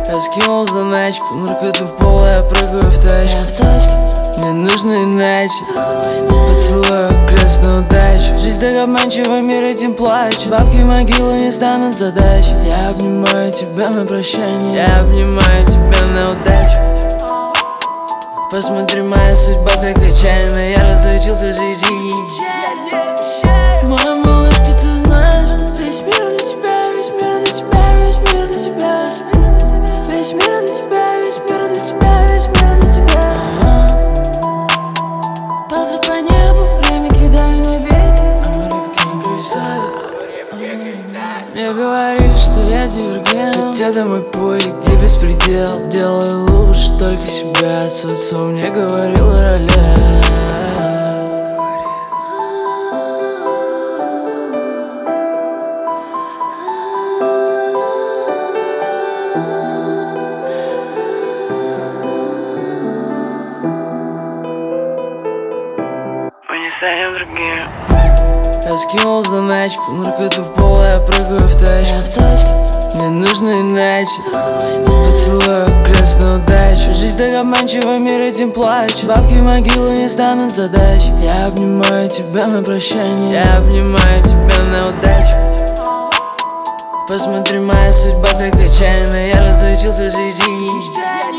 Я скинул заначку, наркоту в пол, я прыгаю в тачку. Мне нужно иначе. Поцелую крестную удачу. Жизнь так обманчива, мир этим плачет. Бабки в могилу не станут задачей. Я обнимаю тебя на прощание. Я обнимаю тебя на удачу. Посмотри, моя судьба так отчаянна. Я разучился жить. Моя малышка, ты знаешь, весь мир для тебя, весь мир для тебя, весь мир для тебя, весь мир для тебя, весь мир для тебя, весь мир для тебя. Ползу по небу, время кидаю на ветер, рыбки грызают. Мне говорили, что я дивергент, хотя это мой путь, где беспредел. Делаю лучше только себя, социум мне говорил о ролях. Мы не станем другими. Я скинул заначку, наркоту в пол, я прыгаю в тачку. Мне нужно иначе. Поцелую крестную удачу. Жизнь так обманчива, мир этим плачет. Бабки в могилу не станут задачей. Я обнимаю тебя на прощание. Я обнимаю тебя на удачу. Посмотри, моя судьба так отчаянна. Я разучился жить.